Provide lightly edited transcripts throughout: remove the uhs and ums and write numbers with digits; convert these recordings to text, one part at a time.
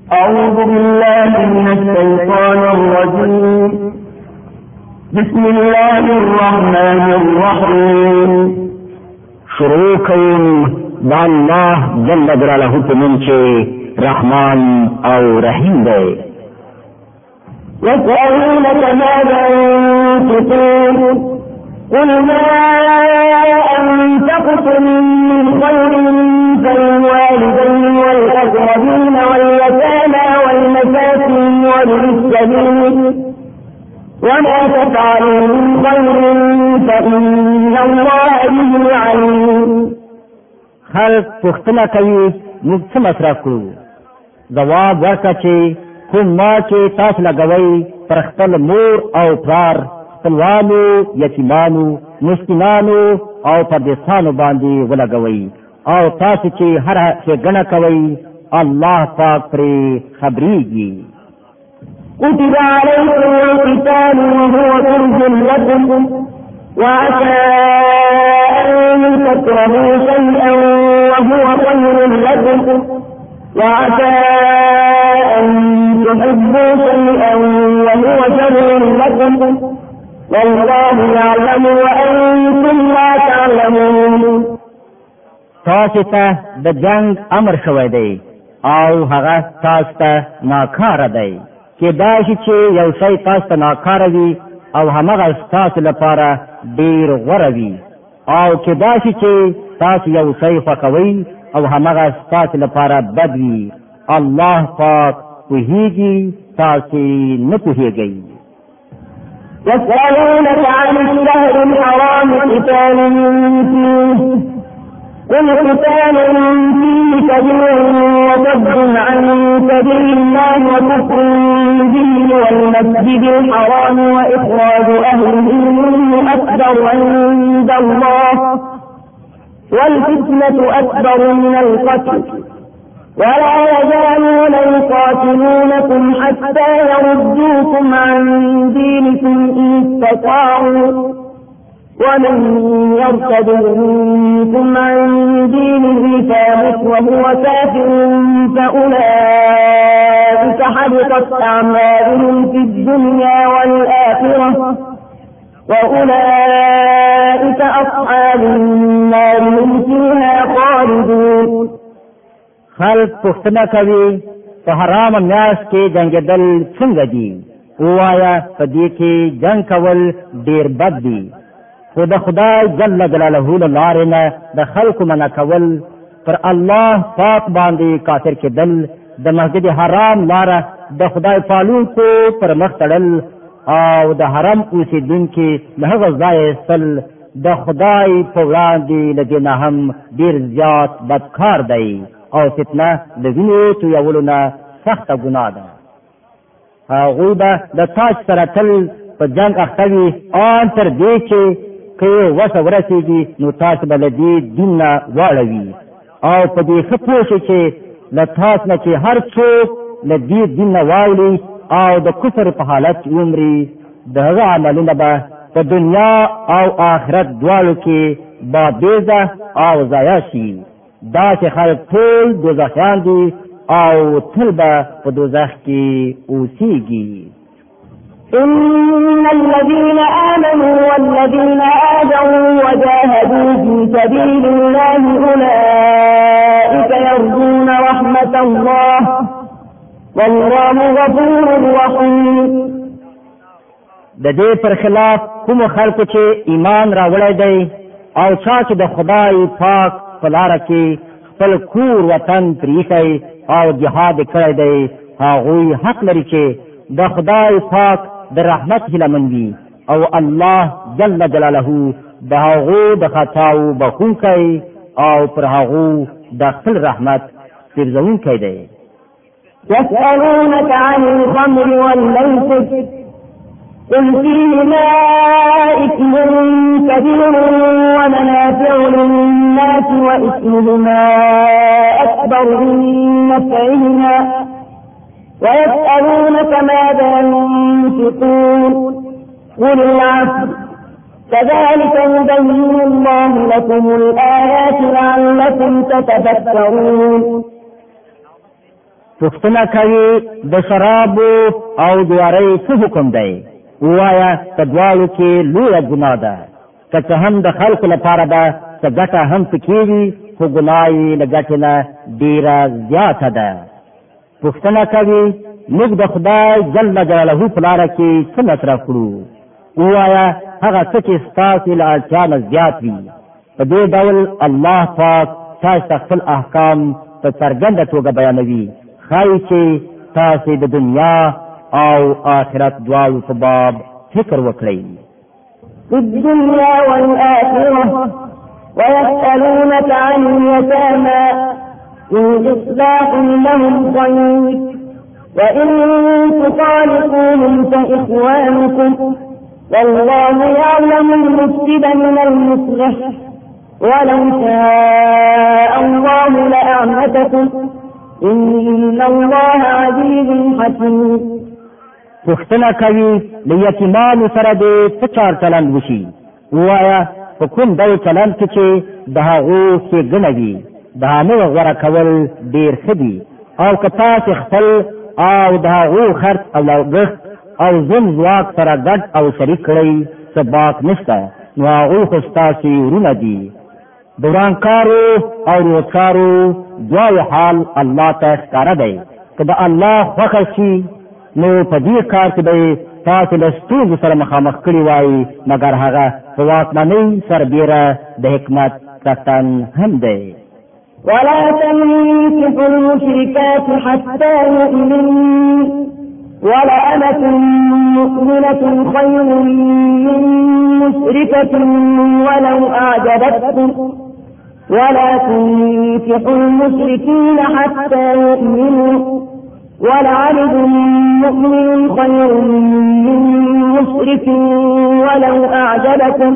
أعوذ بالله من الشيطان الرجيم بسم الله الرحمن الرحيم شروع کوم د الله جل جلاله په نوم چې رحمان او رحیم دی. يسألونك ماذا ينفقون قل ما أنفقتم من خير فللوالدين والأقربين واليتامى والمساكين وابن السبيل وما تفعلوا من خير فإن الله به عليم. خلق پوښتنه کوي موږ څه مصرف کړو؟ ځواب ورکړه چې کوم ما چې تاسو لګوئ پر خپل مور او پلار، خپلوانو، یتیمانو، مسکینانو او پردیسانو باندې ولګوئ، او تاسو چې هر ښېګڼه کوئ الله پاک پرې خبریږي. كتب عليكم القتال وهو كرج لكم وعسى أن تكرهوا شيئا وهو خير لكم وعسى أن تحبوا شيئا وهو شر لكم والله يعلم وأنتم لا تعلمون. تاسو ته د جنگ امر شوی دی او هغه تاسو ته ناکاره دی. کېدای شي چې یو شی تاسو ته ناکاره وي او همغه ستاسو لپاره ډېر غوره وي، او کېدای شي چې تاسو یو شی خوښوئ او همغه ستاسو لپاره بد وي. الله پاک پوهیږي، تاسو نه پوهیږئ. يسألونك عن الشهر الحرام قتال فيه قل قتال فيه كبير وصد عن سبيل الله وكفر به والمسجد الحرام وإخراج أهله منه أكبر عند الله والفتنة أكبر من القتل ولا يزالون يقاتلونكم حتى يردوكم عن دينكم إن استطاعوا ومن يرتد منكم عن دينه فيمت وهو كافر فأولئك حبطت أعمالهم في الدنيا والآخرة وأولئك أصحاب النار هم فيها خالدون. خلق پوښتنه کوي په حرام میاشت کې جنګېدل څنګه دي؟ ووایه په دې کې جنګ کول ډېر بد دي، خو د خدای جل جلاله له لارې نه د خلکو منع کول، پر الله پاک باندې کافر کېدل، د مسجد حرام لاره د خدای پالونکو پر مخ تړل او د حرم اوسېدونکي له هغه ځایه ایستل د خدای په وړاندې له دې نه هم ډېر زیات بدکار دی، او فتنه د وینو تویولو نه سخته ګناه ده. هغوی به د تاج سره تل په جنګ اخته وي، ان تر دې چې که یې وسه ورسېږي نو تاسو به له دې دین نه واړوي، او په دې ښه پوه شئ چې له تاسو نه چې هر څوک له دې دین نه واوړي او د کفر په حالت عمري، د هغه عملونه به په دنیا او آخرت دواړو کې بابیزه او ضایع شي. دا چې خلک ټول دوزخیان دي او تل به په دوزخ کې اوسېږي. إن الذين آمنوا والذين آذوا وجاهدوا في سبيل الله أولئك يرجون رحمة الله والله غفور رحيم. د دې پر خلاف کوم خلکو چې ایمان راوړی دی او چا چې د خدای پاک په لاره کې خپل کور وطن پرېښی او جهاد کړی دی، هغوی حق لري چې د خدای پاک د رحمت هیله وي، او الله جل جلاله د هغو د خطاو بخښونکی او پر هغو د خپل رحمت پېرزونکی دی. يسألونك عن الخمر والميسر قل فيهما إثم كبير ومنافع للناس وإثمهما أكبر من نفعهما ويسألونك ماذا ينفقون قل العفو كذلك يبين الله لكم الآيات لعلكم تتفكرون. پوښتنه کوي د شرابو او جوارۍ څه حکم دی؟ ووایه په دواړو کې لویه ګناه ده، که څه هم د خلکو لپاره ده څه ګټه هم پکې وي، خو ګناه یې له ګټې نه ډېره زیاته ده. پوښتنه کوي موږ د خدای جل جلاله په لاره کې څه مصرف کړو؟ ووایه هغه څه چې ستاسې له اړتیا نه زیات وي. په دې ډول الله پاک تاسو ته خپل احکام په څرګنده توګه بیانوي، ښایي چې تاسې د دنیا او آخرت دواړو په باب فکر وکړئ. في الدنيا والآخرة ويسألونك عن اليتامى إن إصلاح لهم خير وإن تخالفوهم فإخوانكم والله يعلم المفسد من المصلح ولو شاء الله لأعنتكم إن الله عزيز حكيم. پوښتنه کوي له یتیمانو سره دې څه چار چلند وشي؟ ووایه په کوم ډول چلند کې چې د هغو ښېګڼه وي د هغه غوره کول ډېر ښه دي، او که تاسې خپل او د هغو خرڅ او لګښت او ژوند ځواک سره ګډ او شریک کړئ څه باک نشته، نو هغوی خو ستاسې ورونه دي. د ورانکارو او روزکارو دواړو حال الله ته ښکاره دی. که د الله خوښه شي نو په دې کار کې به تاسو له ستونزو سره مخامخ کړي وای، مګر هغه په واکمنۍ سربیره د حکمت څښتن هم دی. ولا تنكحوا المشركات حتى يؤمنوا ولأمة مؤمنة خير من مشركة ولو أعجبتكم ولا تنكحوا المشركين حتى يؤمنوا ولعبد مؤمن خير من مشرك ولو أعجبكم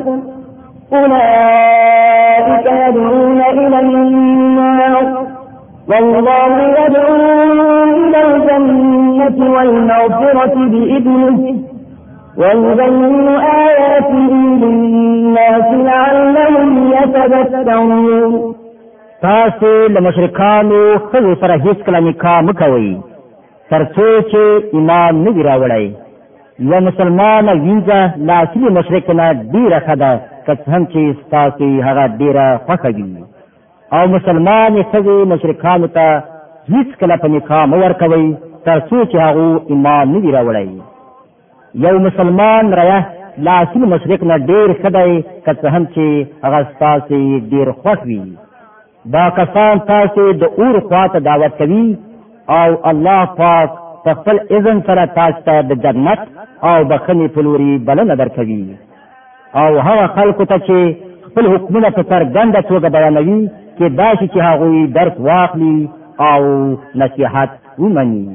أولئك يدعون إلى النار والله يدعو إلى الجنة والمغفرة بإذنه ويبين آياته للناس لعلهم يتذكرون. تاسو له مشرکانو ښځو سره هیڅکله نکاح مه کوئ تر څو چې ایمان نه وي راوړی. یو مسلمانه وینځه له اصلي مشرک نه ډېره ښه ده، که څه هم چې ستاسې هغه ډېره خوښه وي. او مسلمانې ښځې مشرکانو ته هیڅکله په نکاح مه ورکوئ تر څو چې هغو ایمان نه وي راوړی. یو مسلمان رایه له اصلي مشرک نه ډېر ښه دی، که څه هم چې هغه ستاسې ډېر خوښ وي. دا کسان تاسې د اور خواته دعوت کوي او الله پاک په خپل اذن سره تاسو ته د جنت او بخښنې په لوري بلنه درکوي. او هغه خلکو ته چې خپل حکمونه په څرګنده توګه بیانوي کېدای شي چې هغوی درس واخلي او نصیحت ومني.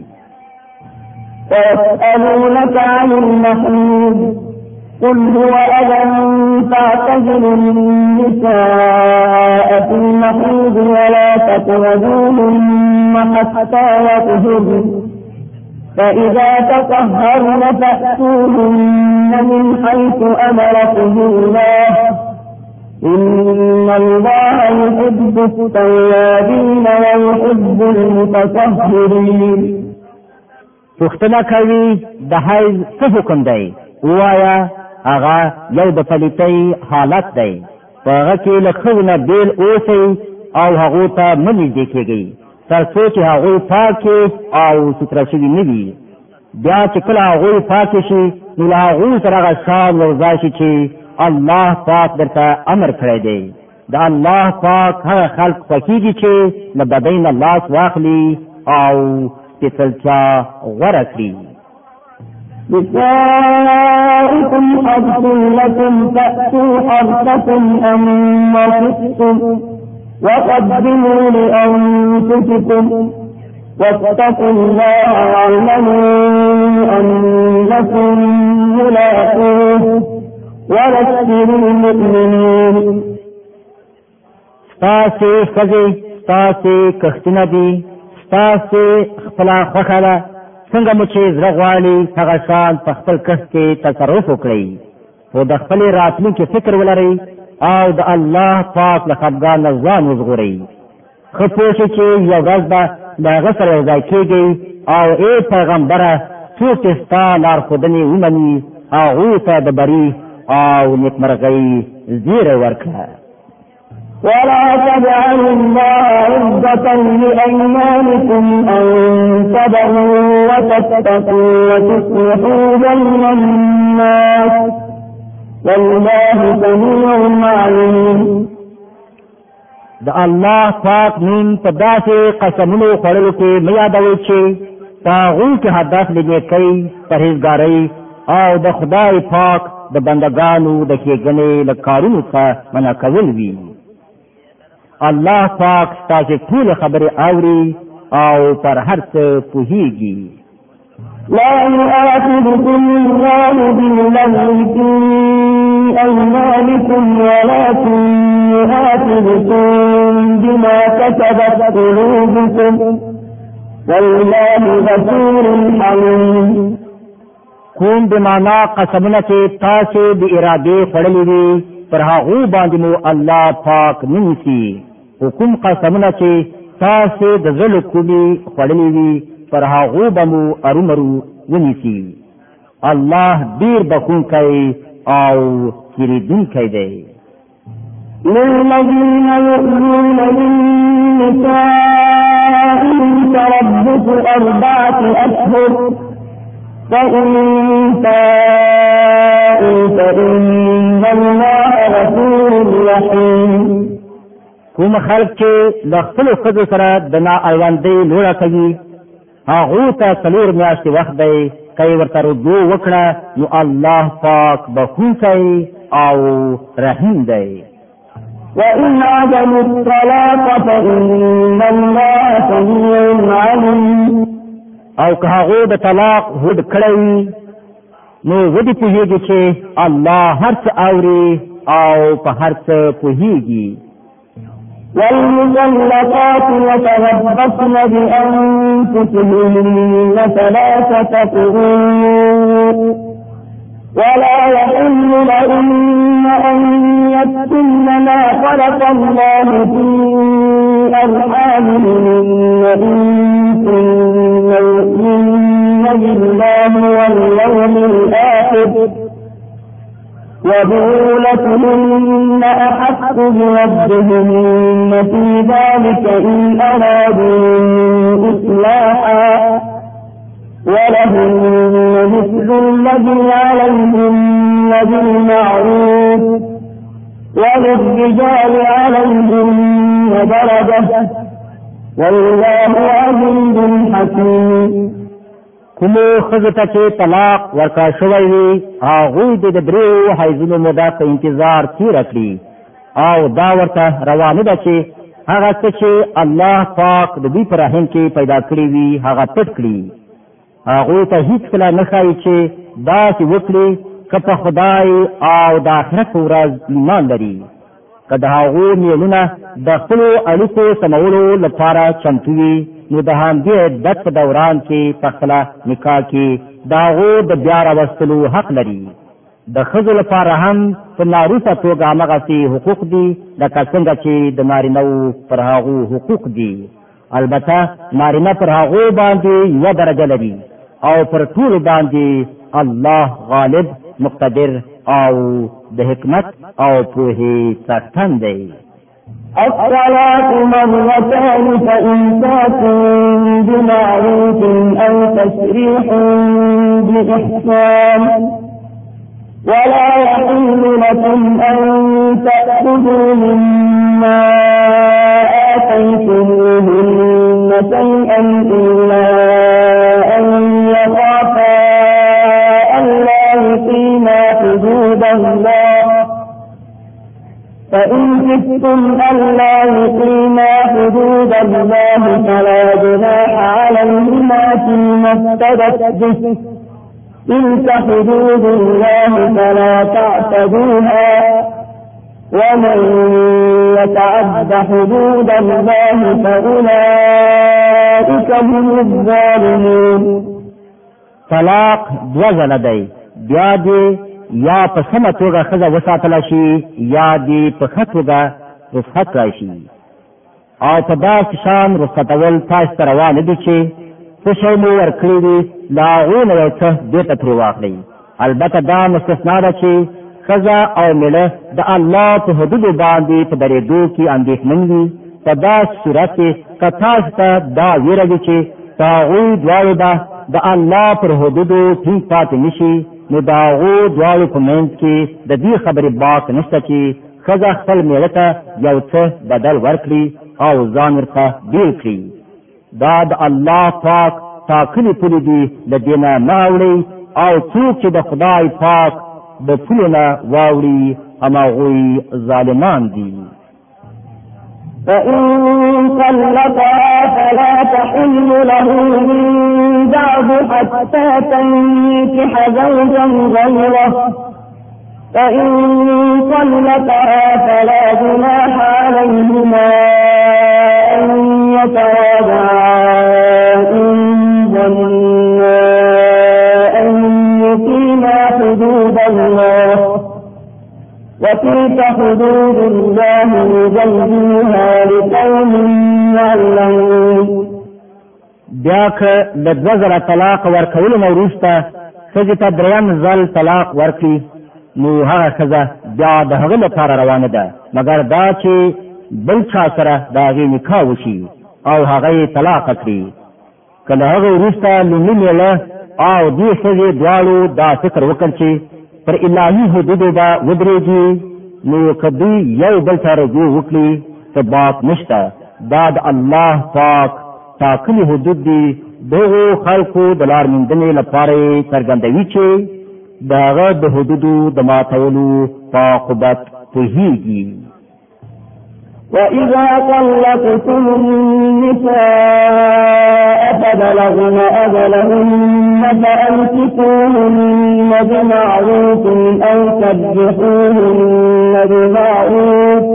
ويسألونك عن المحيض قل هو أذى فاعتزلوا النساء في المحيض ولا تقربوهن حتى يطهرن فإذا تطهرن فأتوهن من حيث أمركم الله إن الله يحب التوابين ويحب المتطهرين. پوښتنه کوي د حیض څه حکم دی؟ ووایه هغه یو د پلیتۍ حالت دی، په هغه کې له ښځو نه بېل اوسئ او هغو ته مه نږدې کېږئ تر څو چې هغوی پاکې او سوتره شوي نه وي. بیا چې کله هغوی پاکې شي نو له هغوی سره هغه شان یوځای شي چې الله پاک درته امر کړی دی. د الله پاک هغه خلق خوښېږي چې له بدۍ نه لاس واخلي او سپېڅلتیا غوره کړي. نساؤكم حرث لكم فأتوا حرثكم أما شئتم وقدموا لأنفسكم واتقوا الله واعلموا أنكم ملاقوه وبشر المؤمنين. ستاسې ښځې ستاسې کښتونه دي، ستاسې خپله خوښه ده. څنګه مو چې زړه غواړي هغه شان په خپل کښت کې تصرف وکړئ، خو د خپلې راتلونکي فکر ولرئ او د الله پاک له خفګان نه ځان وژغورئ. ښه پوه شئ چې یوه ورځ به د هغه سره یو ځای کېږئ او ای پیغمبره څوک چې ستا لارښودنې ومني هغوی ته د بري او نیکمرغۍ زیری ورکړه. ولا تجعلوا الله عرضة لأيمانكم أن تبروا وتتقوا وتصلحوا بين الناس والله سميع عليم. د الله پاک نوم په داسې قسمونو خوړلو کې مه یادوئ چې په هغوی کې هدف د نیکۍ پرهیزګارۍ او د خدای پاک د بندګانو د ښېګڼې له کارونو څخه منع کول وي. الله پاک ستاسې ټولې خبرې اوري او پر هر څه پوهیږي. لا يؤاخذكم الله باللغو في أيمانكم ولكن يؤاخذكم بما كسبت قلوبكم والله غفور حليم. کوم بمانا قسمونه چې تاسو د ارادې خوړلې وي پر هغو باندې مو الله پاک ننسي. حکم قسمونه چې تاسو د زړه کومې خوړلې وي پر هغو به مو ارومرو ونیسي. الله ډېر بخښونکی او تېرېدونکی دی. للذين يؤمنون من نسائهم تربص 4 أشهر فإن فاءوا فإن الله غفور رحيم. کوم خلک چې له خپلو ښځو سره د نااړوندۍ لوړه کوي هغو ته 4 میاشتې وخت دی. که یې ورته رجوع وکړه نو الله پاک بخښونکی او رحیم دی. وإن عزموا الطلاق فإن الله سميع عليم. او که هغو د طلاق هوډ کړی نو ودې پوهېږي چې الله هر څه اوري او په هر څه پوهېږي. والمطلقات يتربصن بأنفسهن 3 قروء ولا يحل لهن أن يكتمن ما خلق الله في أرحامهن إن كن يؤمن بالله واليوم الآخر وبعولتهن أحق بردهن في ذلك إن أرادوا إصلاحا ولهن مثل الذي عليهن بالمعروف وللرجال عليهن درجة والله عزيز حكيم. کومو ښځو ته چې طلاق ورکړل شوی وي هغوی د 3 حیضونو موده په انتظار تېره کړي او دا ورته روا نه ده چې هغه څه چې الله پاک د دوی په رحم کې پیدا کړي وي هغه پټ کړي. هغوی ته هېڅکله نه ښایي چې داسې وکړي که په خدای او د آخرت په ورځ ایمان لري. که د هغو میلونه د خپلو اړیکو سمولو لپاره چمتو وي نو د همدې عدت په دوران کې په خپله نکاح کې د هغو د بیا راوستلو حق لري. د ښځو لپاره هم په ناروسه توګه همغسې حقوق دي لکه څنګه چې د نارینهو پر هغو حقوق دي. البته نارینه پر هغو باندې 1 درجه لري او پر ټولو باندې الله غالب مقتدر او د حکمت او پوهې څښتن دی. الصلاة مرتان فإمساك بمعروف أو تسريح بإحسان ولا يحل لكم أن تأخذوا مما آتيتموهن شيئا إلا أن يخافا ألا يقيما حدود الله فإن خفتم ألا يقيما حدود الله فلا جناح عليهما فيما افتدت به تلك حدود الله فلا تعتدوها ومن يتعد حدود الله فأولئك هم الظالمون. طلاق 2 ځله دی. بیا دې یا په سمه توګه ښځه وساتله شي یا دې په ښه توګه رخصت راشي او په داسې شان رخصتول تاسو ته روا نه دي چې څه شی مو ورکړي وي له هغو نه یو څه بېرته ترې واخلئ. البته دا مستثنا ده چې ښځه او مېړه د الله په حدودو باندې په درېدو کې اندېښمن وي. په داسې صورت کې که تاسو ته دا ویره وي چې په هغوی دواړو به د الله پر حدودو ټینګ پاتې نه شي، نو د هغو دواړو په منځ کې د دې خبرې باک نشته چې ښځه خپل مېړه ته یو څه بدل ورکړي او ځان ورته بېل کړي. دا د الله پاک ټاکلي پولې دي، له دې نه مه اوړئ، او څوک چې د خدای پاک د پولو نه واوړي هماغوی ظالمان دي. فإن طلقها فلا تحل له من بعد حتى تنكح زوجا غيره، فإن طلقها فلا جناح عليهما أن يتراجعا إن ظنا أن يقيما حدود الله، وتلك حدود الله يبينها لقوم يعلمون. بیا که د 2000 طلاق ورکولو نه وروسته ښځې ته درېیم ځل طلاق ورکړي، نو هغه ښځه بیا د هغه لپاره روانه ده، مګر دا چې بل چا سره د هغې نکاح وشي او هغه یې طلاق کړي. که له هغه وروسته لومړي مېړه او دې ښځې دواړو دا فکر وکړ چې پر الهي حدودو به ودرېږي، نو که دوی یو بل ته رجوع وکړي څه باک نشته. دا د الله پاک ټاکلي حدود دي، دغو خلکو د لار موندنې لپاره یې څرګندوي چې د هغه د حدودو د ماتولو په عاقبت پوهېږي. وإذا طلقتم النساء فبلغن أجلهن فأمسكوهن بمعروف أو سرحوهن بمعروف،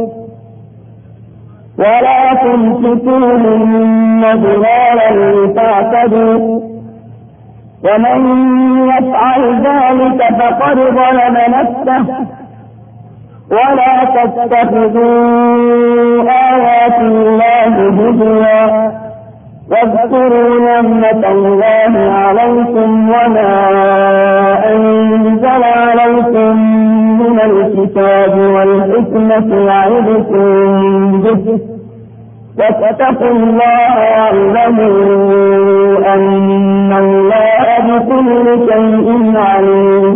ولا تمسكوهن ضرارا لتعتدوا، ومن يفعل ذلك فقد ظلم نفسه، ولا تتخذوا آيات الله هزوا، واذكروا نعمة الله عليكم وما أنزل عليكم من الكتاب والحكمة يعظكم به، واتقوا الله واعلموا أن الله بكل شيء عليم.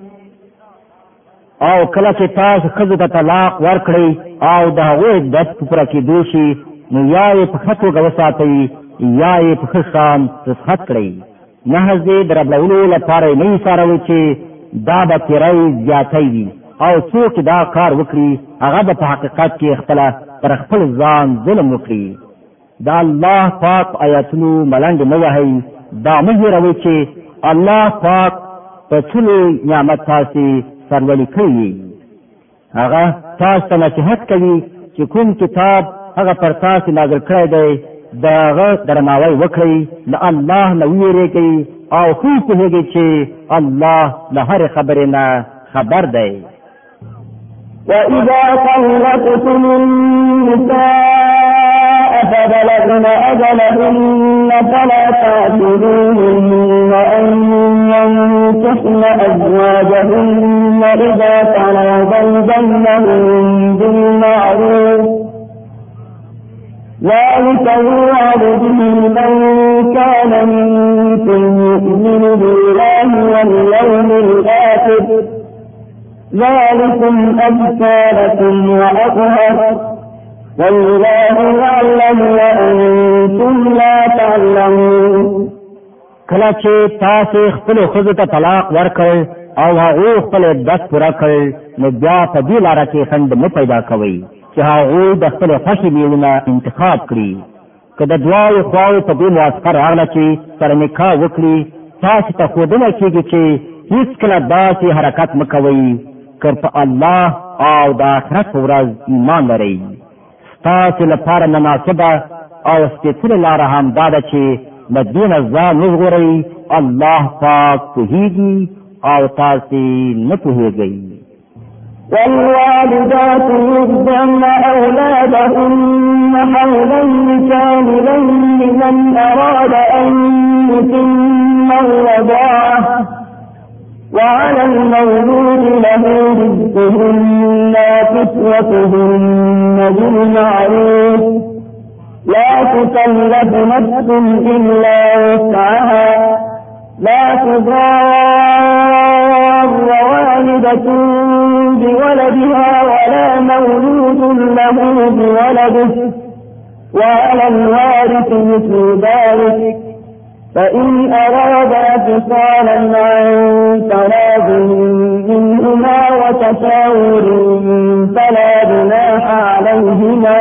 او کله چې تاسو ښځو ته طلاق ورکړئ او د هغوی عدت په پوره کېدو شي، نو یا یې په ښه توګه وساتئ یا یې په ښه شان رخصت کړئ. نهز یې د ربړولو لپاره یې نه ایساروئ چې دا به تېری زیاتی وي، او څوک چې دا کار وکړي هغه به په حقیقت کې خپله پر خپل ځان ظلم وکړي. د الله پاک آیاتونو ملنډې مه وهئ. دا مه هېروئ چې الله پاک په ټولو نعمت تاسې سرلوړي کړي. هغه تاسو ته نصیحت کوي چې کوم کتاب هغه پر تاسو نازل کړی دی د هغه درناوی وکړئ، له الله نه ویرېږئ او خو پوهېږئ چې الله له هرې خبرې نه خبر دی. وإذا طلقتم النساء فبلغن أجلهن فلا تعتدوهن أن ينكحن أزواجهن إذا تراضوا بينهم بالمعروف، ذلك يوعظ به من كان منكم يؤمن بالله واليوم الآخر، ذلكم أزكى لكم وأطهر، والله يعلم وأنتم لا تعلمون. کله چې تاسو خپل ښځو ته طلاق ورکړ او هغو خپل عدت پوره کړ، نو بیا په دې لاره کې خنډ مه پیدا کوئ چې هغوی د خپلې خوښې میوونه انتخاب کړي. که د دواړو خواوو په دې موافقه راغله چې سره نکاح وکړي، تاسو ته ښودنه کېږي چې هېڅکله داسې حرکت مه کوئ که په الله او د آخرت په ورځ ایمان لرئ. ستاسو لپاره مناسبه او سپېڅلې لاره همدا ده چې له دې نه ځان وژغورئ. الله پاک پوهېږي او تاسې نه پوهېږئ. والوالدات يرضعن أولادهن حولين لمن أراد أن يتم الرضاعة وعلى المولود له رزقهن وكسوتهن بالمعروف لا تكلف نفس إلا وسعها لا تضار والدة بولدها ولا مولود له بولده وعلى الوارث مثل ذلك فإن أرادا فصالا عن تراض منهما وتشاور فلا جناح عليهما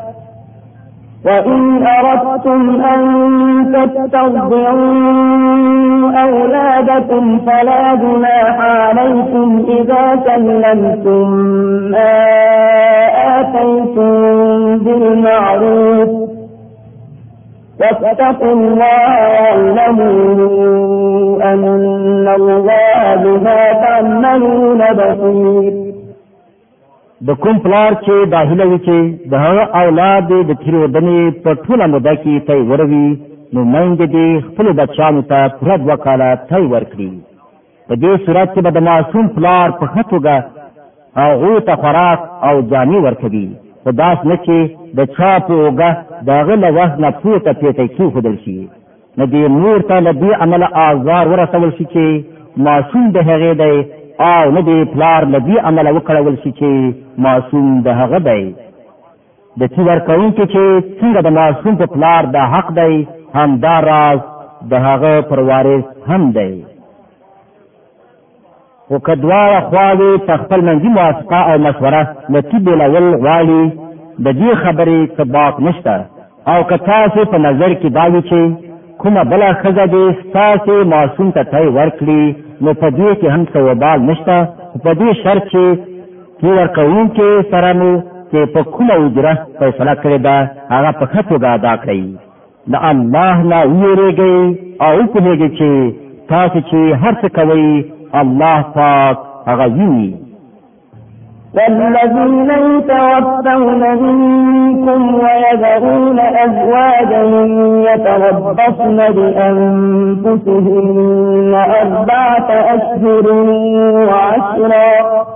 وإن أردتم أن تسترضعوا أولادكم فلا جناح عليكم إذا سلمتم ما آتيتم بالمعروف واتقوا الله واعلموا أن الله بما تعملون بصير. د کوم پلار چې داخله وي چې د هغه اولاد د تیرودنې په ټوله موده کې تی وروي نو میندې دې خپلو بچیانو ته پوره 2 کاله تی ورکړي. په دې صورت کې به د معصوم پلار په ښه توګه هغو ته خوراک او جامې ورکوي، خو داسې نه چې د چا په اوږه د هغه له وخت نه پورته پیټی کېښودل شي، نه دې مور ته له دې عمله آزار ورسول شي چې معصوم د هغې دی او نه دی پلار له دې عمله وکړول شي چې معصوم د هغه دی. د تی ورکوونکي چې څنګه د معصوم په پلار د حق دی همدا راز د هغه پر وارث هم دی. خو که دواړه خواوې په خپل منځي موافقه او مشوره له تی بېلول غواړي د دې خبرې څه باک نشته، او که تاسې په نظر کې دا وي چې کومه بله ښځه دې ستاسې معصوم ته تی ورکړي نو په دې کې هم څه وبال نشته، خو په دې شرط چې تی ورکوونکي سره مو چې په کومه اجره فیصله کړې ده هغه په ښه توګه ادا کړئ. د الله نه ویرېږئ او وپوهېږئ چې تاسې چې هر څه کوئ الله پاک هغه ویني. والذين يتوفون منكم ويذرون أزواجا يتربصن بأنفسهن 4 أشهر وعشرا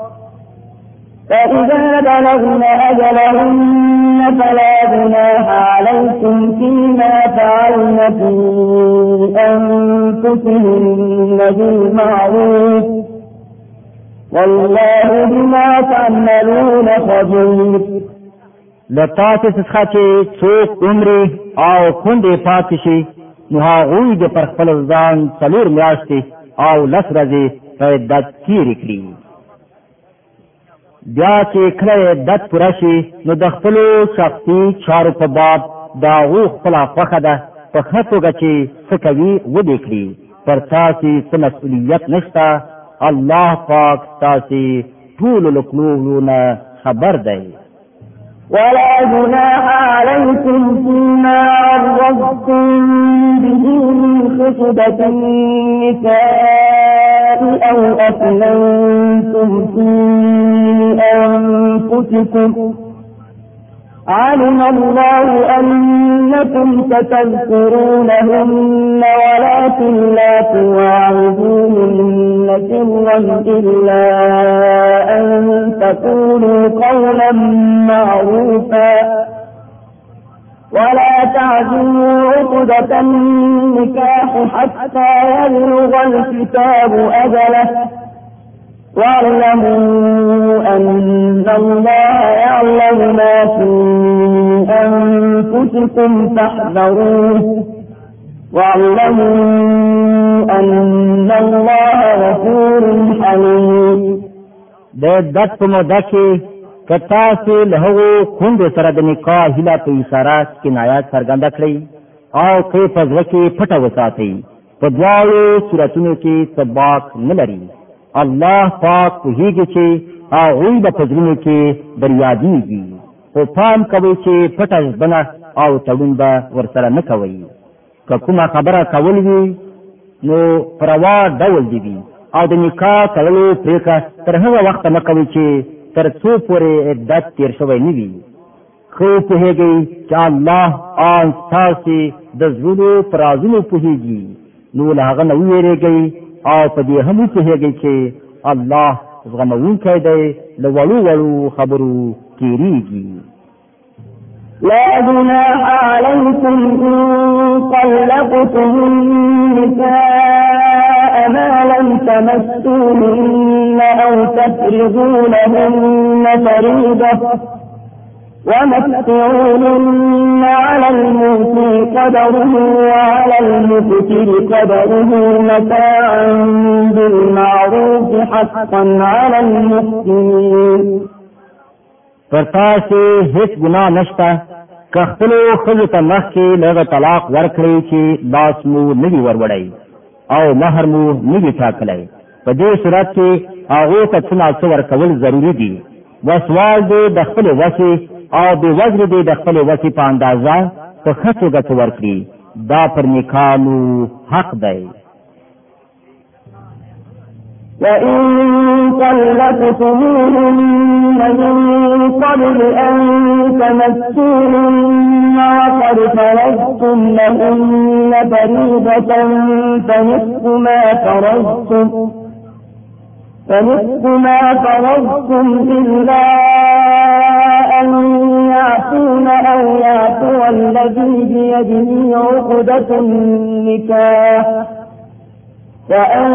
فإذا بلغن أجلهن فلا جناح عليكم فيما فعلن في أنفسهن بالمعروف والله بما تعملون خبير. لتاسې څخه چې څوک عمرې او کونډې پاتې شي نو هغوی د پر خپل ځان 4 میاشتې او 10 ورځې په عدت تېرې کړي. بیا چې کله عدت پوره شي نو د خپلو شخصي چارو په باب د هغو خپله خوښه ده په ښه توګه چې څه کوي ودې کړي، پر تاسې څه مسؤلیت نشته. الله پاک تاسې ټولو له کړنو نه خبر دی. ولا جناح عليكم فيما عرضتم به من خطبة النساء أو أكننتم في أنفسكم علم الله أنكم ستذكرونهن ولكن لا تواعدوهن سرا إلا أن تقولوا قولا معروفا ولا تعزموا عقدة النكاح حتى يبلغ الكتاب أجله واعلموا أن الله يعلم ما في أنفسكم فاحذروه واعلموا أن الله غفور حليم. د عدت په موده کې که تاسې له هغو کونډو سره د نکاح هیله په اشاره کنایه څرګنده کړئ او که په زړه کې پټه وساتئ، په دواړو صورتونو کې څه باک نه لري. الله پاک پوهیږي چې هغوی به په زړونو کې بریادېږي، خو پام کوئ چې پټه ژبنه او تړون به ورسره نه کوئ. که کومه خبره کول وي نو په روا ډول دې وي او د نکاح تړلو پرېکړه تر هغه وخته مه کوئ چې تر څو پورې عدت تېر شوی نه وي. خو پوهیږئ چې الله آن ستاسې د زړونو په رازونو پوهیږي نو له هغه نه وویرېږئ او په دې هم وپوهیږئ چې الله زغمونکی دی له وړو وړو خبرو تېرېږي. لا جناح عليكم إن طلقتم النساء ما لم تمسوهن أو تفرضوا لهن فريضة ومتعوهن على الموسع قدره وعلى المقتر قدره متاعا بالمعروف حقا على المحسنين. پر تاسې هیڅ ګناه نشته که خپلو ښځو ته مخکې لږ طلاق ورکړئ چې لاس مو نه وي وروړی او مهر مو نه وي ټاکلی. په دې صورت کې هغو ته څه ناڅه ورکول ضروري دي. وسوال دی د خپلې وسې او بې وزرې دی د خپلې وسې په اندازه په ښه توګه څه ورکړي. دا پر نیکانو حق دی. وَإِن طَلَّقْتُمُوهُنَّ مِن قَبْلِ أَن تَمَسُّوهُنَّ وَقَدْ فَرَضْتُمْ لَهُنَّ فَرِيضَةً فَنِصْفُ مَا فَرَضْتُمْ إِلَّا أَن يَعْفُونَ أَوْ يَعْفُوَ الَّذِي بِيَدِهِ عُقْدَةُ النِّكَاحِ وَأَن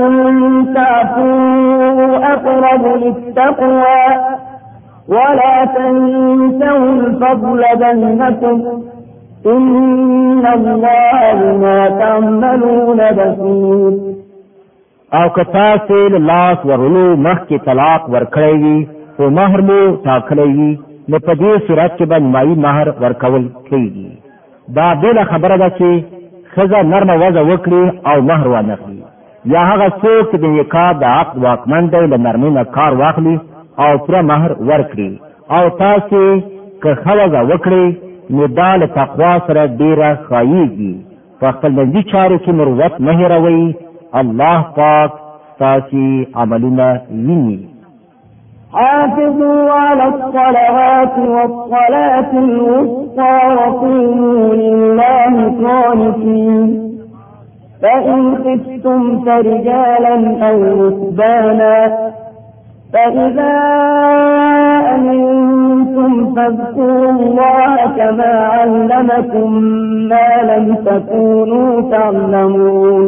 تعفوا أقرب للتقوى ولا تنسوا الفضل بينكم إن الله بما تعملون بصير. او که تاسې له لاس ورولو مخکې طلاق ورکړی وي خو مهر مو ټاکلی وي نو په دې صورت کې به نیمایي مهر ورکول کېږي. دا بېله خبره ده چې ښځه نرمه وضع وکړي او مهر وانخلي، یا هغه څوک چې د نکاح د عقد واکمن دی له نرمۍ نه کار واخلي او پوره مهر ورکړي. او تاسې که ښه وضع وکړئ نو دا له تقوا سره ډېره ښایېږي. په خپل منځي چارو کې مروت مه هېروئ. الله پاک ستاسې عملونه ویني. حافظوا على الصلوات والصلاة الوسطى وقوموا لله قانتين. فإن خفتم فرجالا أو ركبانا فإذا أمنتم فاذكروا الله كما علمكم ما لم تكونوا تعلمون.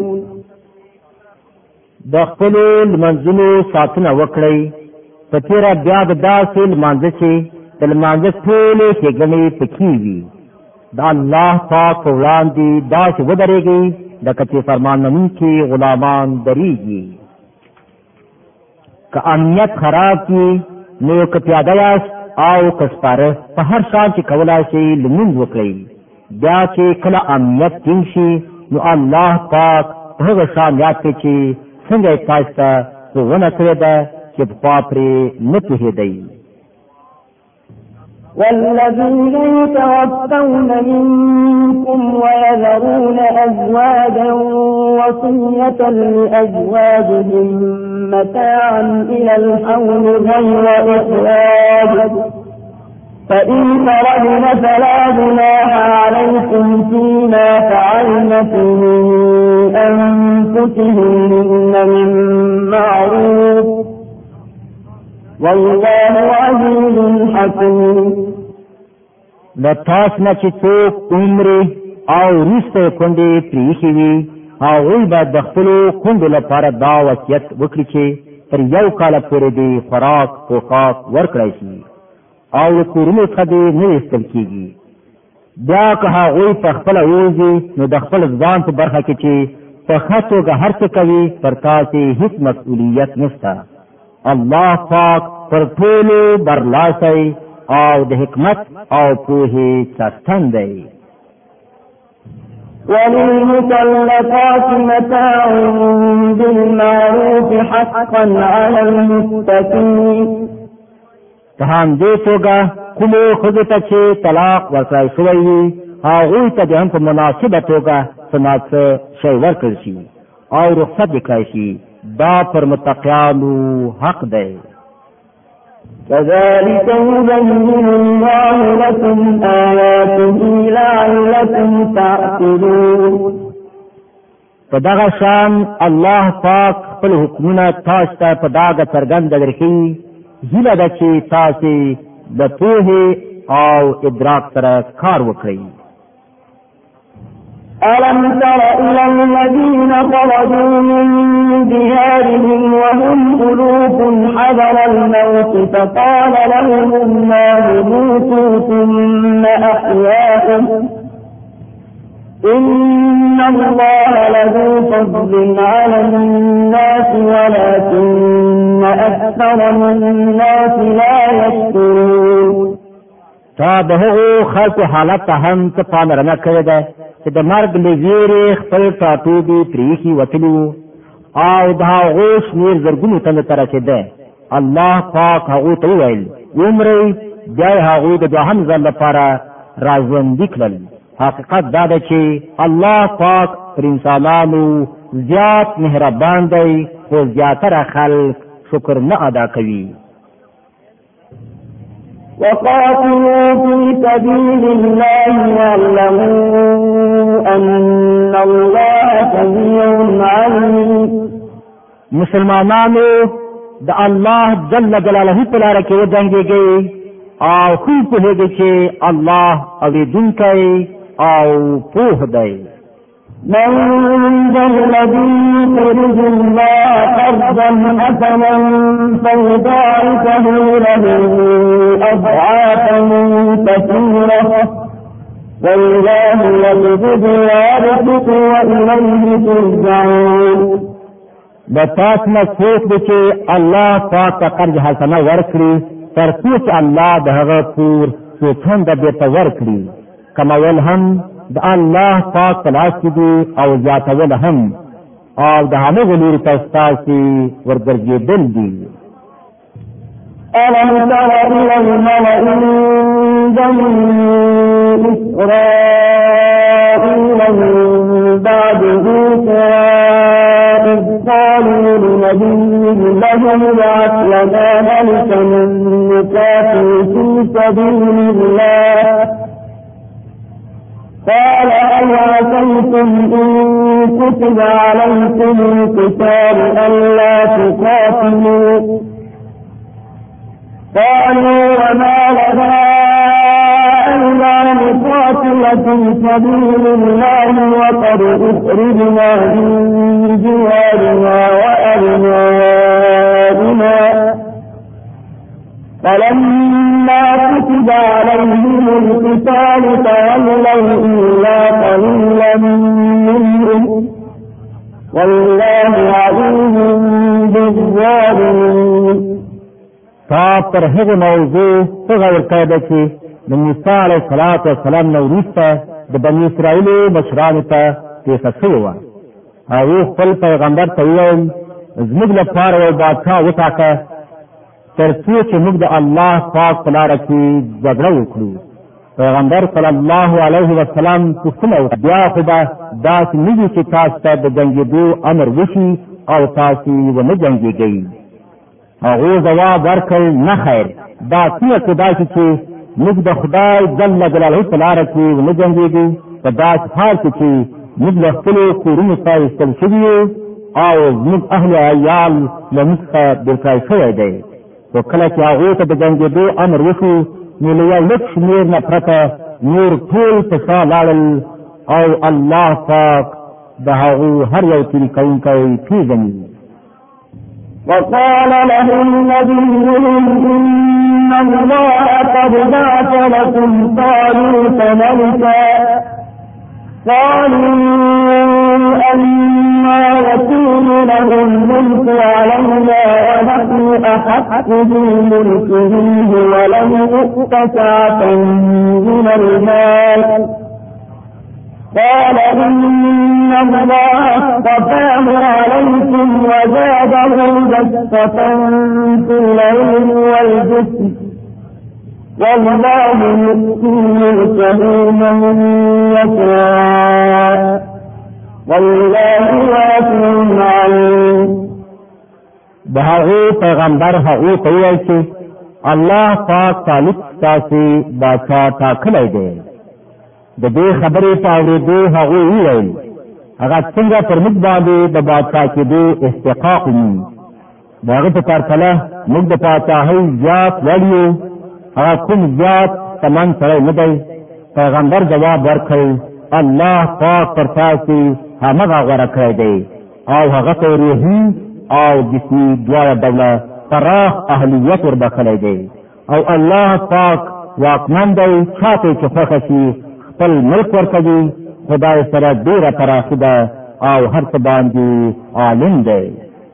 د خپلو لمانځلو ساتنه وکړئ. په تېره بیا د داسې لمانځه چې د لمانځه ټولې ښېګڼې پکې وي. د الله پاک په وړاندې داسې ودرېږئ لکه چې فرمانمنونکي غلامان درېږي. که امنیت خراب کړي نو که پیاده یاست او که سپاره په هر شان چې کولای شئ لمونځ وکړئ. بیا چې کله امنیت ټینګ شي نو الله پاک په هغه شان یاد کړي چې څنګه یې تاسو ته ښوونه کړې ده چې پخوا پرې نه پوهېدئ. والذين يتوفون منكم ويذرون أزواجا وصية لأزواجهم متاعا إلى الحول غير إخراج فإن خرجن فلا جناح عليكم فيما فعلن في أنفسهن من معروف والله عزيز حكيم. د تاسو نه چې څوک عمرې او وروسته کونډې پرېښې وي هغوی به د خپلو کونډو لپاره دا وصیت وکړي چې تر 1 کال پورې دې خوراک پوښاک ورکړی شي او د کورونو څخه دې نه ایستل کېږي. بیا که هغوی په خپله ووځي نو د خپل ځان په برخه کې چې په ښه توګه هر څه کوي پر تاسې هېڅ مسؤلیت نشته. الله پاک پر ټولو برلاسی او د حکمت او پوهې څښتن دی. وللمطلقات متاع بالمعروف حقا على المتقين. په همدې توګه کومو ښځو ته چې طلاق ورکړی شوی وي هغوی ته د هم په مناسبه توګه څه ناڅه شی ورکړل شي او رخصت یې کړی شي. دا پر متقیانو حق دی. كذلك يبين الله لكم آياته لعلكم تعقلون. په دغه شان الله پاک خپل حکمونه تاسو ته په ډاګه څرګند درکړي. هیله ده چې تاسو د پوهې او ادراک سره کار وکړئ. ألم تر إلى الذين خرجوا من ديارهم وهم ألوف حذر الموت فقال لهم الله موتوا ثم أحياهم إن الله لذو فضل على الناس ولكن أكثر الناس لا يشكرون. تا د هغو خلکو حالت ته هم څه پاملرنه کړې ده چې د مرګ له ویرې خپل ټاټوبي پرېښي وتلي وو او د هغو شمېر زرګونو تنو ته رسېده. الله پاک هغو ته وویل ومرئ، بیا یې هغوی د دوهم ځل لپاره راژوندي کړل. حقیقت دا ده چې الله پاک پر انسانانو زیات مهربان دی، خو زیاتره خلک شکر نه ادا کوي. وقاتلوا في سبيل الله واعلموا أن الله سميع عليم. مسلمانانو د الله جل جلاله په لاره کې وجنګېږئ او خو پوهېږئ چې الله اورېدونکی او پوه دی. من ذا الذي يقرض الله قرضا حسنا فيضاعفه له أضعافا كثيرة والله يقبض ويبسط وإليه ترجعون. د تاسو نه څوک دی چې الله پاک ته قرض حسنه ورکړي تر څو چې الله د هغه پور څو چنده بېرته ورکړي. کمول هم د الله پاک په لاس کې دي او زیاتول هم، او د همغو لوري ته ستاسې ورګرځېدل دي. ألم تر إلى الملأ من بني إسرائيل من بعد موسى إذ قالوا لنبي لهم ابعث لنا ملكا نقاتل في سبيل الله قال هل عسيتم إن كتب عليكم القتال ألا تقاتلوا قالوا وما لنا ألا نقاتل في سبيل الله وقد أخرجنا من ديارنا وأبنائنا فلما كتب عليهم القتال تولوا إلا قليلا منهم والله عليم بالظالمين. تا پر هغه موضوع څه غور کړی ده چې د موسی علیه السلام نه وروسته د بني اسرائیلو مشرانو ته پېښه شوې وه. هغوی خپل پیغمبر ته وویل زموږ لپاره یو بادشاه وټاکه تر څو چې موږ د الله پاک په لاره کې جګړه وکړو. پیغمبر صلی الله علیه وسلم پوښتنه وکړه بیا خو به داسې نه وي چې تاسو ته د جنګېدو امر وشي او تاسو ونه جنګېږئ. هغو ځواب ورکړ نه خیر، دا څنګه کېدای شي چې موږ د خدای جل جلاله په لاره کې ونه جنګېږو په داسې حال کې چې موږ له خپلو کورونو څخه ایستل شوي یو او زموږ اهل عیال له موږ څخه بېلکای شوی دی. خو کله چې هغو ته د جنګېدو امر وشو نو له یو لږ شمېر نه پرته نور ټول په شا لاړل او الله پاک د هغو هر یو تېري کوونکی پېژني. وقال لهم نبيهم إن الله قد بعث لكم طالوت ملكا قالوا أنا يكون له الملك علينا ونحن أحق بالملك منه ولم يؤت سعة من المال قال إن الله اصطفاه عليكم وزاده بسطة في العلم والجسم والله يؤتي ملكه من يشاء والله واسع عليم. د هغو پیغمبر هغو ته وویل چې الله پاک طالب تاسو باچا ټاکلی دی. د دې خبرې په اورېدو هغوی وویل هغه څنګه پر موږ باندې د باچا کېدو استحقاق ومومي. د هغه په پرتله موږ د پاچاهۍ زیات وړ یو. هغه کوم زیات شتمن سړی نه دی. پیغمبر جواب ورکړ الله پاک پر تاسو همغه غوره کړی دی او هغه ته روحي او جسمي دواړه ډوله پراخ اهلیت وربخلی دی او الله پاک واکمن دی. چاته چې خوښه شي خپل ملک ورکوي. خدای سره ډېره پراخي ده او هر څه باندې عالم دی.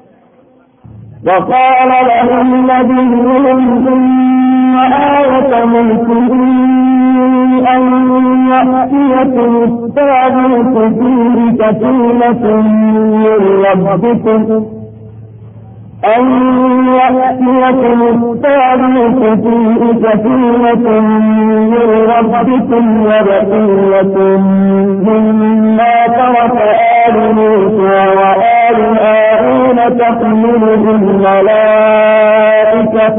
وقال لهم نبيهم إن آية ملكه أن يأتيكم التابوت فيه سكينة من ربكم أن يأتيكم التابوت فيه سكينة من ربكم وبقية مما ترك آل موسى وآل هارون تحمله الملائكة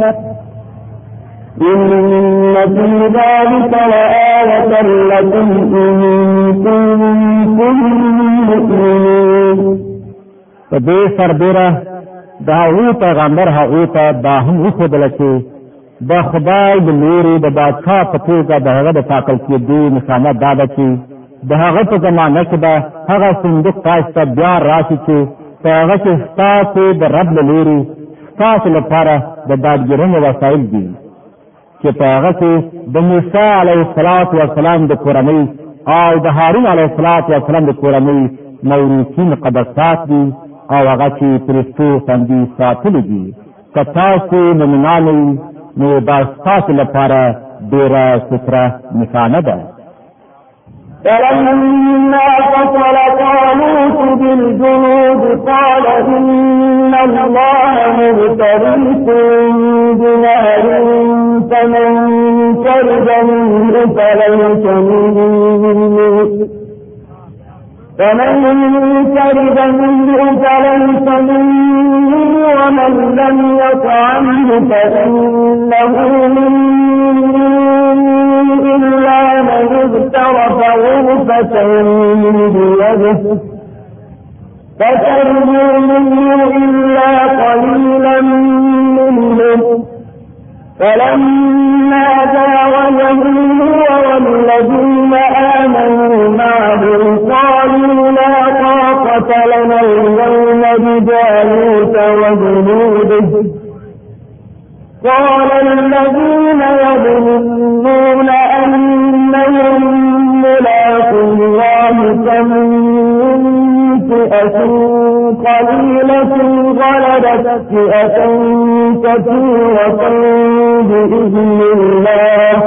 إن في ذلك لآية لكم إن كنتم مؤمنين. فدې سربېره د هغوی پیغمبر هغوی ته دا هم وښودله چې د خدای د لورې د بادشاه په توګه د هغه د ټاکل کېدو نښانه دا ده چې د هغه په زمانه کې به هغه صندوق تاسو ته بیا راشي چې په هغه کې ستاسو د رب له لورې ستاسو لپاره د دادګیرنې وسایل دي چې په هغه کې د موسی علیه السلام د کورنۍ او د هارون علیه السلام د کورنۍ موروثي مقدسات دي او هغه چې پرستو خوندي ساتلي دي. که تاسو مؤمنان یئ نو دا ستاسو لپاره ډېره ستره نښانه ده. فلما فصل طالوت بالجنود قال إن الله مبتليكم بنهر فمن شرب منه فليس مني ومن لم يطعمه فإنه مني إلا من اغترف غرفة بيده فشربوا منه إلا قليلا منهم فلما جاوزه هو والذين آمنوا معه قالوا لا طاقة لنا اليوم بجالوت وجنوده قال الذين يظنون أنهم ملاقو الله كم من فئة قليلة غلبت فئة كثيرة بإذن الله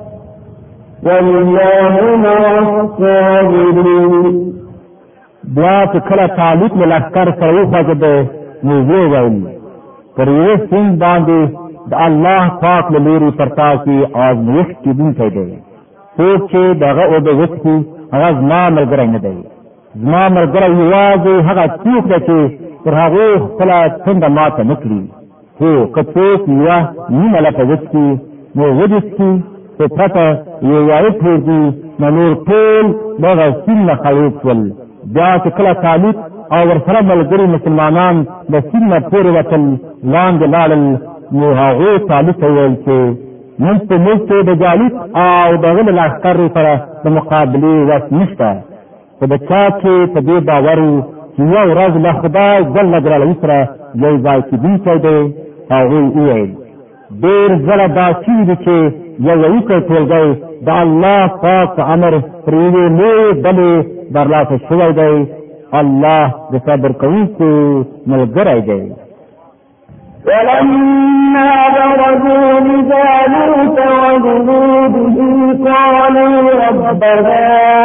والله مع الصابرين. بیا چې کله طالوت له لښکر سره وخوځېده نو ویې ویل پر یوه سیند باندې د الله پاک له لورې پر تاسې ازمېښت کېدونکی دی. څوک چې د هغه اوبه وڅښي هغه زما ملګری نه دی. زما ملګری یوازې هغه څوک دی چې پر هغو خپله څنډه ماته نه کړي. خو که څوک یوه نیمه لپه وڅښي نو ودې څښي په پرته یو واحد پرېږدي نو نور ټول دغه سیند نه خړوب شول. بیا چې کله طالوت او ورسره ملګري مسلمانان د سیند نه پورې وتل لاندې لاړل نو هغوی طالوت ته وویل چې موږ په موږ کې د جالوت او د هغه له لښکرو سره د مقابلې وس نشته. خو د چا چې په دې باور و چې یوه ورځ له خدای جل جلاله سره یو ځای کېدونکی دی هغوی وویل ډېر ځله دا شوي دي چې یو وړوکی ټولګی د الله پاک په امر پر یوې لویې ډلې برلاسه شوی دی. الله د صبر کوونکو ملګری دی. ولما برزوا لجالوت وجنوده قالوا ربنا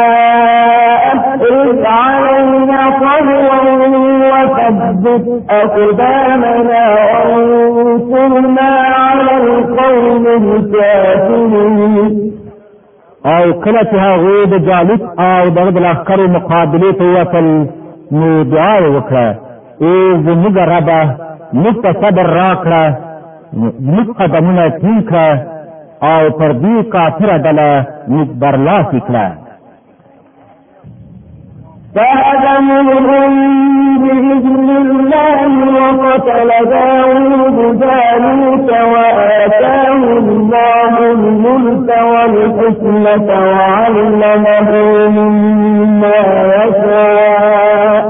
أفرغ علينا صبرا وثبت أقدامنا وانصرنا على القوم الكافرين. او کله چې هغوی د جالوت او دغه د لښکرو مقابلې ته ووتل نو دعا یې وکړه ای زموږ ربه موږ ته صبر راکړه موږ قدمونه ټینګ کړه او پر دې کافره ډله موږ برلاسي کړه. فهزموهم بإذن الله وقتل داود جالوت وآتاه الله الملك والحكمة وعلمه مما يشاء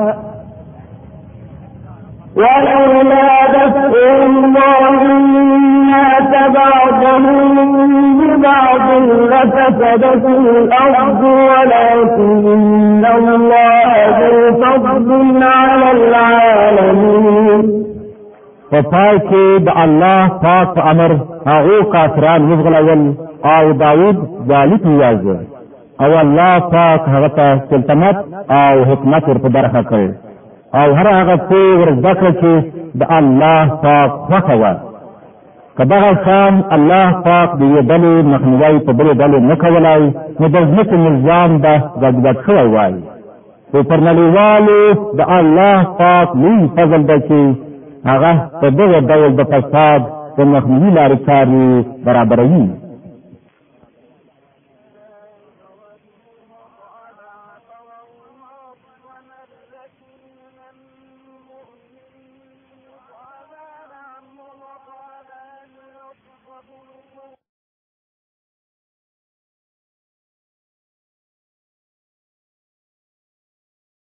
ولولا دفع الله الناس بعضهم ببعض لفسدت الأرض ولكن الله ذو فضل على العالمين. په پای کې د الله پاک امر هغه کافران وغولول او داوود جالوت ویازه او الله پاک هغه ته سلطنت او حکمت ورته درخه کړ او هر هغه څه ورزده چې د الله پاک خوښه وه. که دغه شان الله پاک د یوې ډلې مخنیوی په بلې ډلې نه کولای نو د ځمکې نظام به ګډوډ شوی وای. خو پر نړیوالو د الله پاک لوی فضل دی چې هغه په دغه ډول د فساد د مخنیوي لارې چارې برابروي.